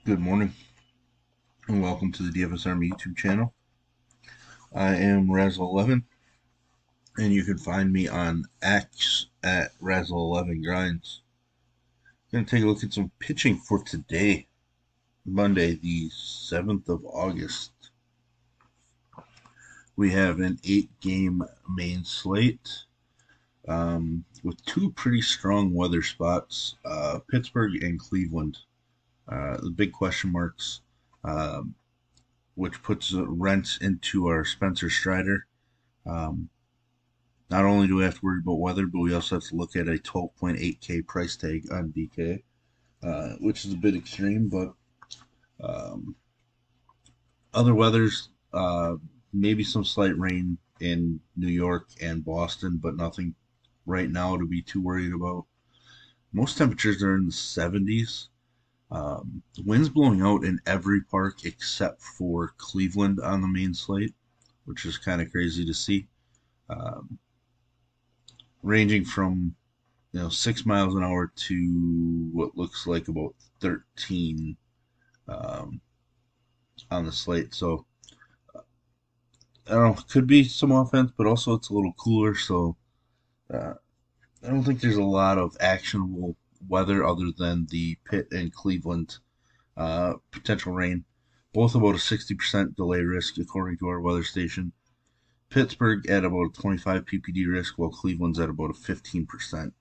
Good morning and welcome to the DFS Army YouTube channel. I am Razzle11 and you can find me on X at Razzle11Grinds. Going to take a look at some pitching for today, Monday, the 7th of August. We have an 8-game main slate with two pretty strong weather spots, Pittsburgh and Cleveland. The big question marks. Um, which puts a wrench into our Spencer Strider. Um, Not only do we have to worry about weather, but we also have to look at a 12.8K price tag on DK, which is a bit extreme, but um, other weathers, maybe some slight rain in New York and Boston, but nothing right now to be too worried about. Most temperatures are in the 70s. Winds blowing out in every park except for Cleveland on the main slate, which is kind of crazy to see. Um, Ranging from 6 miles an hour to what looks like about 13 um, on the slate. So I don't know, could be some offense, but also it's a little cooler. So uh, I don't think there's a lot of actionable weather other than the Pitt and Cleveland potential rain. Both about a 60% delay risk according to our weather station. Pittsburgh at about a 25 ppd risk, while Cleveland's at about a 15%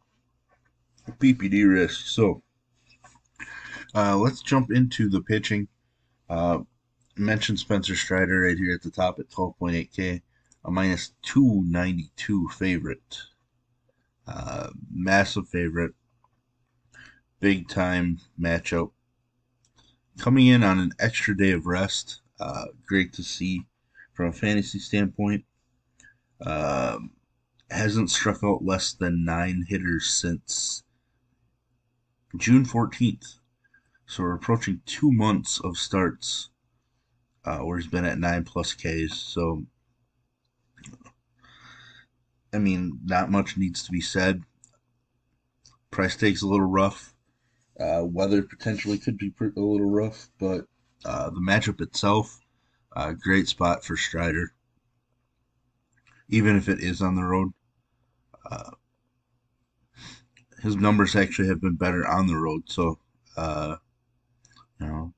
ppd risk. So let's jump into the pitching. Uh, Mentioned Spencer Strider right here at the top at 12.8K, a minus 292 favorite. Massive favorite. Big time matchup. Coming in on an extra day of rest. Great to see from a fantasy standpoint. Um, hasn't struck out less than 9 hitters since June 14th. So we're approaching 2 months of starts where he's been at 9+ Ks. So, I mean, not much needs to be said. Price tag's a little rough. Weather potentially could be a little rough, but the matchup itself, great spot for Strider, even if it is on the road. Uh, his numbers actually have been better on the road, so you know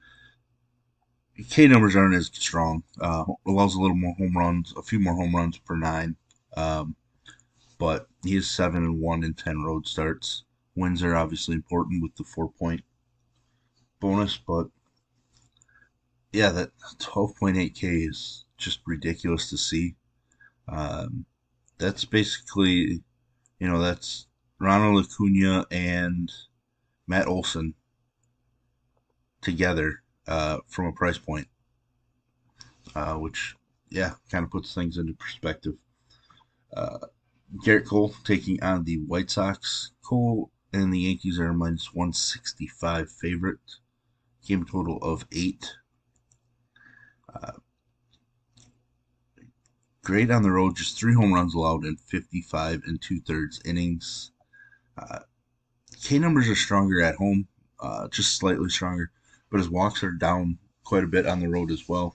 K numbers aren't as strong. Allows a little more home runs, a few more home runs per nine. Um, but he is 7-1 in 10 road starts. Wins are obviously important with the 4-point bonus, but yeah, that 12.8K is just ridiculous to see. Um, that's basically, that's Ronald Acuna and Matt Olson together from a price point, which, yeah, kind of puts things into perspective. Uh, Garrett Cole taking on the White Sox. Cole and the Yankees are a minus 165 favorite. Game total of 8. Uh, Great on the road, just 3 home runs allowed in 55 and 2/3 innings. Uh, K numbers are stronger at home, just slightly stronger, but his walks are down quite a bit on the road as well.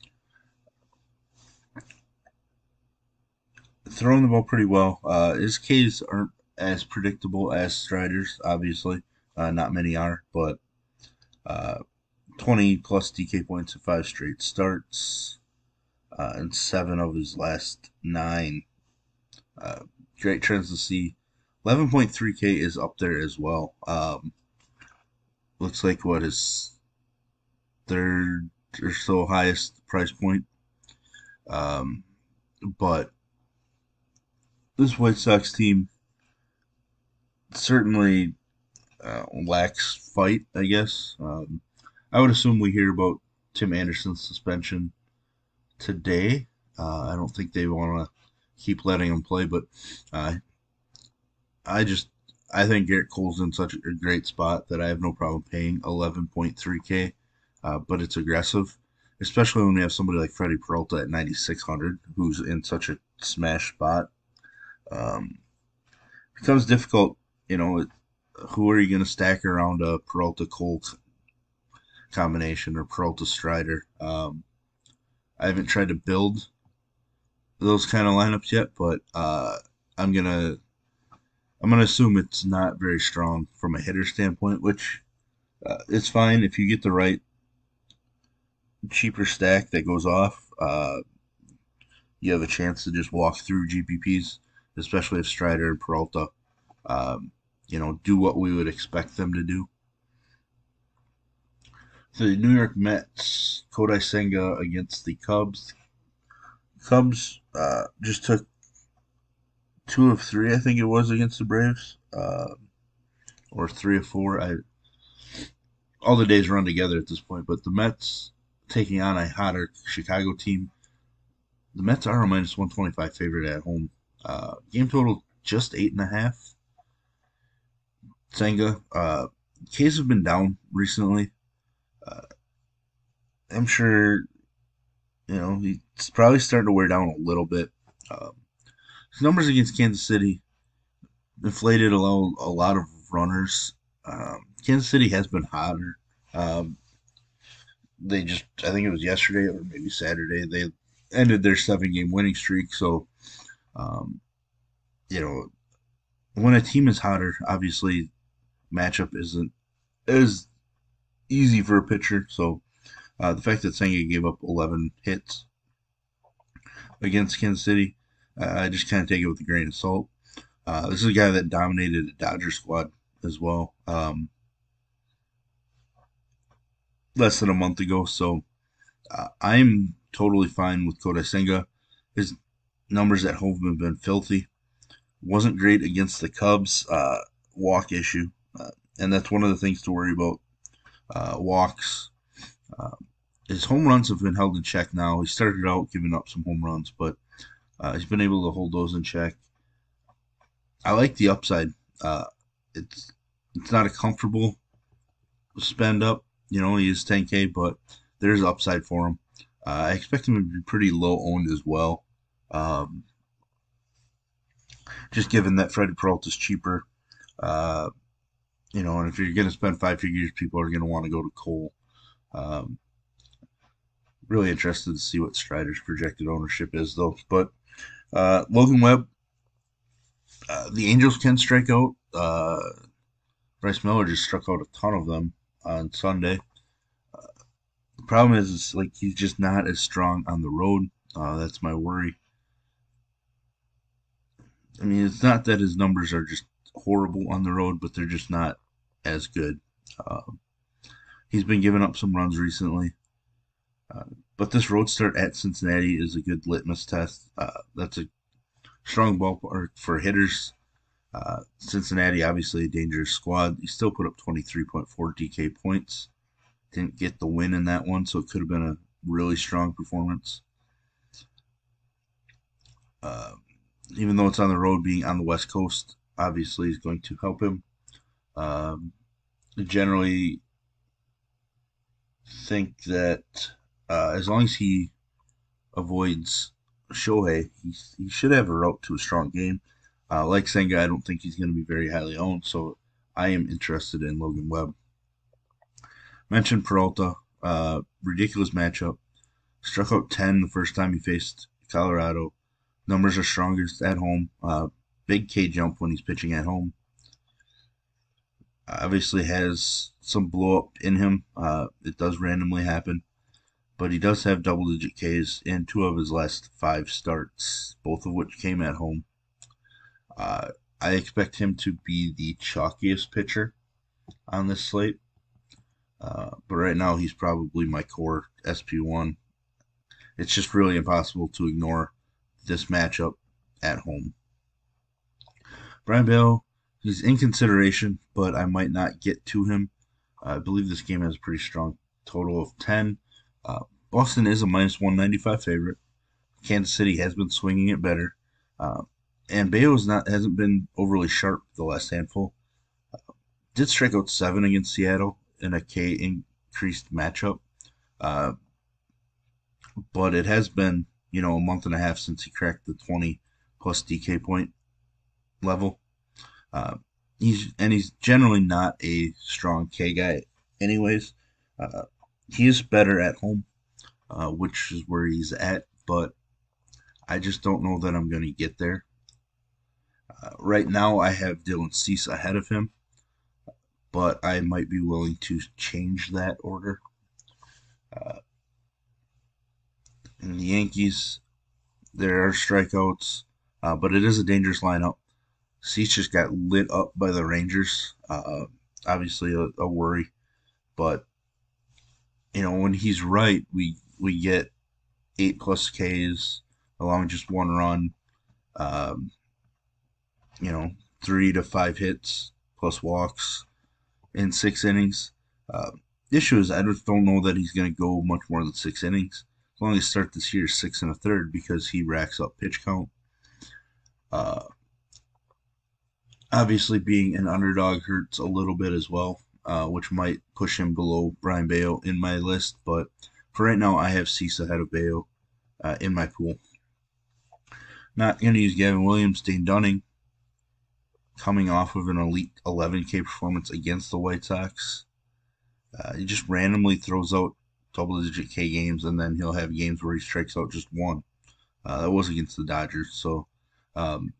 Throwing the ball pretty well. His Ks aren't as predictable as Strider's, obviously. Not many are, but uh, 20 plus DK points in 5 straight starts, and 7 of his last 9. Uh, Great trends to see. 11.3K is up there as well. Looks like what his third or so highest price point. Um, but this White Sox team certainly lacks fight, I guess. I would assume we hear about Tim Anderson's suspension today. I don't think they want to keep letting him play, but uh, I just I think Garrett Cole's in such a great spot that I have no problem paying 11.3K, but it's aggressive, especially when we have somebody like Freddie Peralta at 9,600, who's in such a smash spot. Um, Becomes difficult, you know. Who are you going to stack around a Peralta Cole combination or Peralta Strider. I haven't tried to build those kind of lineups yet, but I'm gonna I'm gonna assume it's not very strong from a hitter standpoint, which it's fine if you get the right cheaper stack that goes off. You have a chance to just walk through GPPs, especially if Strider and Peralta, um, do what we would expect them to do. The New York Mets, Kodai Senga against the Cubs. Cubs just took two of three, I think it was, against the Braves, or three of four. All the days run together at this point, but the Mets taking on a hotter Chicago team. The Mets are a minus 125 favorite at home. Game total just 8.5. Senga, K's have been down recently. Uh, I'm sure he's probably starting to wear down a little bit. Um, his numbers against Kansas City inflated a lot of runners. Kansas City has been hotter. Um, I think it was yesterday or maybe Saturday, they ended their 7 game winning streak. So, um, you know, when a team is hotter, obviously matchup isn't as easy for a pitcher. So, the fact that Senga gave up 11 hits against Kansas City, I just kind of take it with a grain of salt. This is a guy that dominated the Dodger squad as well, less than a month ago. So I'm totally fine with Kodai Senga. His numbers at home have been filthy. Wasn't great against the Cubs. Walk issue, and that's one of the things to worry about. Walks. Uh, his home runs have been held in check now. He started out giving up some home runs, but he's been able to hold those in check. I like the upside. Uh, it's it's not a comfortable spend up. He is 10K, but there's upside for him. I expect him to be pretty low owned as well. Um, just given that Freddie Peralta's cheaper, uh, and if you're going to spend 5 figures, people are going to want to go to Cole. Um, really interested to see what Strider's projected ownership is, though. But Logan Webb, the Angels can strike out. Bryce Miller just struck out a ton of them on Sunday. The problem is like he's just not as strong on the road. That's my worry. I mean, it's not that his numbers are just horrible on the road, but they're just not as good. Uh, he's been giving up some runs recently, uh, but this road start at Cincinnati is a good litmus test. That's a strong ballpark for hitters. Cincinnati, obviously a dangerous squad. He still put up 23.4 DK points. Didn't get the win in that one, so it could have been a really strong performance. Uh, Even though it's on the road, being on the West Coast obviously is going to help him. Um, Generally think that as long as he avoids Shohei, he should have a route to a strong game. Like Senga, I don't think he's going to be very highly owned, so I am interested in Logan Webb. Mentioned Peralta, ridiculous matchup. Struck out 10 the first time he faced Colorado. Numbers are strongest at home. Big K jump when he's pitching at home. Obviously has some blow up in him. It does randomly happen, but he does have double digit Ks in 2 of his last 5 starts, both of which came at home. Uh, I expect him to be the chalkiest pitcher on this slate, but right now he's probably my core SP1. It's just really impossible to ignore this matchup at home. Brian Bale, he's in consideration, but I might not get to him. I believe this game has a pretty strong total of 10. Uh, Boston is a minus 195 favorite. Kansas City has been swinging it better. Uh, and Bayo's not hasn't been overly sharp the last handful. Did strike out 7 against Seattle in a K increased matchup. Uh, but it has been, a month and a half since he cracked the 20 plus DK point level. Uh, he's generally not a strong K guy, anyways. Uh, He is better at home, which is where he's at, but I just don't know that I'm going to get there. Right now, I have Dylan Cease ahead of him, but I might be willing to change that order. Uh, in the Yankees, there are strikeouts, but it is a dangerous lineup. Cease just got lit up by the Rangers. Obviously, a worry, but when he's right, we get 8+ Ks, allowing just one run. Um, you know, 3 to 5 hits plus walks in 6 innings. Uh, issue is I just don't know that he's going to go much more than 6 innings. As long as start this year 6 1/3 because he racks up pitch count. Uh, Obviously, being an underdog hurts a little bit as well, which might push him below Brian Bayo in my list. But for right now, I have Cease ahead of Bayo in my pool. Not going to use Gavin Williams. Dane Dunning, coming off of an elite 11K performance against the White Sox. He just randomly throws out double-digit K games, and then he'll have games where he strikes out just one. That was against the Dodgers. So um,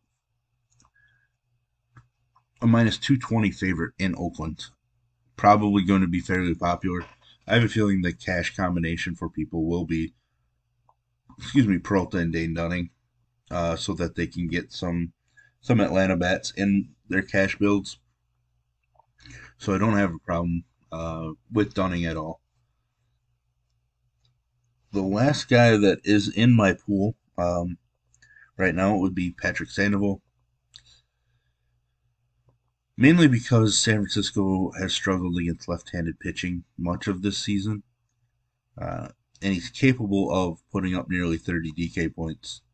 a -220 favorite in Oakland. Probably going to be fairly popular. I have a feeling the cash combination for people will be, Peralta and Dane Dunning, so that they can get some Atlanta bats in their cash builds. So I don't have a problem with Dunning at all. The last guy that is in my pool right now would be Patrick Sandoval, mainly because San Francisco has struggled against left-handed pitching much of this season, uh, and he's capable of putting up nearly 30 DK points.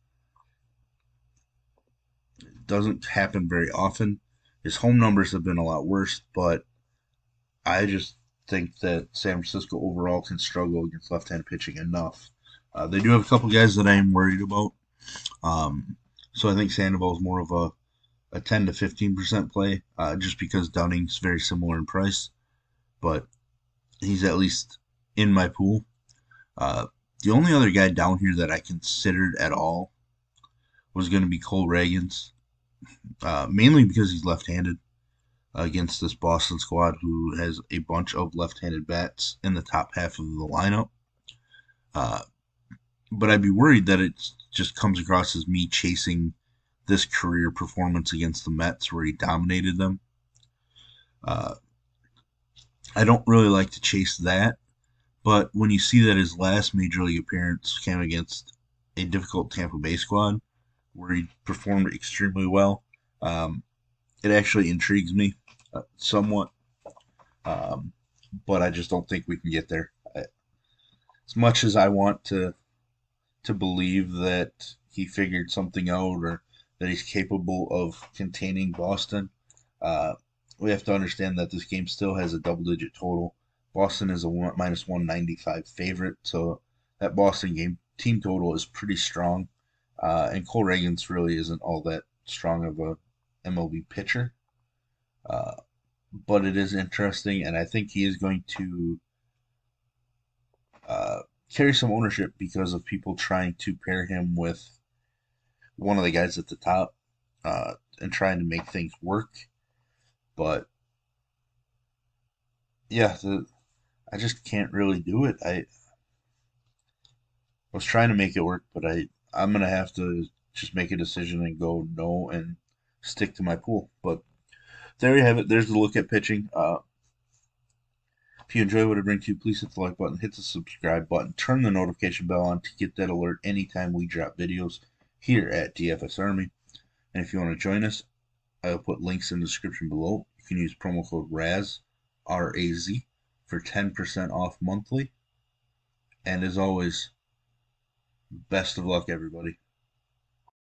It doesn't happen very often. His home numbers have been a lot worse, but I just think that San Francisco overall can struggle against left-handed pitching enough. They do have a couple guys that I am worried about. So I think Sandoval is more of a 10 to 15% play, just because Dunning's very similar in price, but he's at least in my pool. Uh, the only other guy down here that I considered at all was going to be Cole Ragans, mainly because he's left-handed against this Boston squad who has a bunch of left-handed bats in the top half of the lineup. Uh, but I'd be worried that it just comes across as me chasing this career performance against the Mets where he dominated them. Uh, I don't really like to chase that, but when you see that his last major league appearance came against a difficult Tampa Bay squad where he performed extremely well, um, it actually intrigues me somewhat. Um, but I just don't think we can get there. As much as I want to believe that he figured something out or that he's capable of containing Boston, uh, we have to understand that this game still has a double-digit total. Boston is a -195 favorite, so that Boston game team total is pretty strong. And Cole Ragans really isn't all that strong of a MLB pitcher, uh, but it is interesting, and I think he is going to uh, carry some ownership because of people trying to pair him with one of the guys at the top and trying to make things work. But yeah, I just can't really do it. I was trying to make it work, but I'm gonna have to just make a decision and go no and stick to my pool. But there you have it. There's the look at pitching. If you enjoy what I bring to you, please hit the like button, hit the subscribe button, turn the notification bell on to get that alert anytime we drop videos here at DFS Army. And if you want to join us, I'll put links in the description below. You can use promo code RAZ, R-A-Z, for 10% off monthly. And as always, best of luck, everybody.